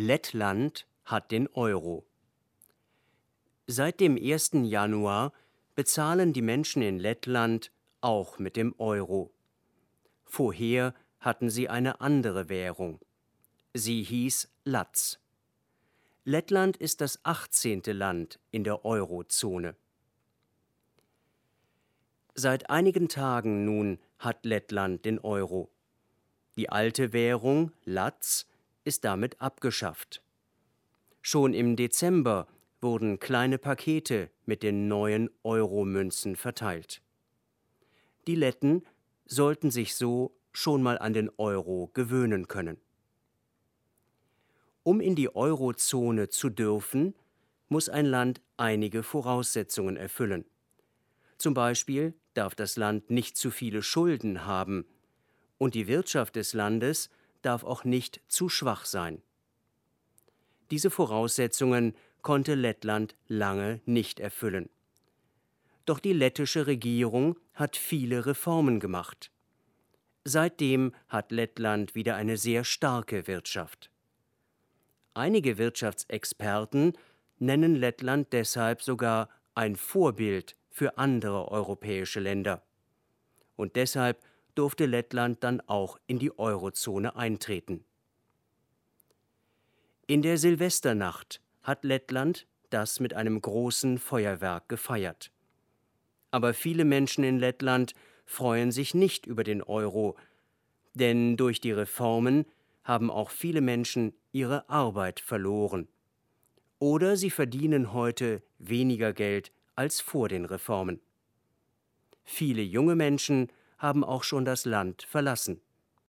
Lettland hat den Euro. Seit dem 1. Januar bezahlen die Menschen in Lettland auch mit dem Euro. Vorher hatten sie eine andere Währung. Sie hieß Lats. Lettland ist das 18. Land in der Eurozone. Seit einigen Tagen nun hat Lettland den Euro. Die alte Währung, Lats, ist damit abgeschafft. Schon im Dezember wurden kleine Pakete mit den neuen Euro-Münzen verteilt. Die Letten sollten sich so schon mal an den Euro gewöhnen können. Um in die Eurozone zu dürfen, muss ein Land einige Voraussetzungen erfüllen. Zum Beispiel darf das Land nicht zu viele Schulden haben und die Wirtschaft des Landes darf auch nicht zu schwach sein. Diese Voraussetzungen konnte Lettland lange nicht erfüllen. Doch die lettische Regierung hat viele Reformen gemacht. Seitdem hat Lettland wieder eine sehr starke Wirtschaft. Einige Wirtschaftsexperten nennen Lettland deshalb sogar ein Vorbild für andere europäische Länder. Und deshalb durfte Lettland dann auch in die Eurozone eintreten. In der Silvesternacht hat Lettland das mit einem großen Feuerwerk gefeiert. Aber viele Menschen in Lettland freuen sich nicht über den Euro, denn durch die Reformen haben auch viele Menschen ihre Arbeit verloren. Oder sie verdienen heute weniger Geld als vor den Reformen. Viele junge Menschen haben auch schon das Land verlassen.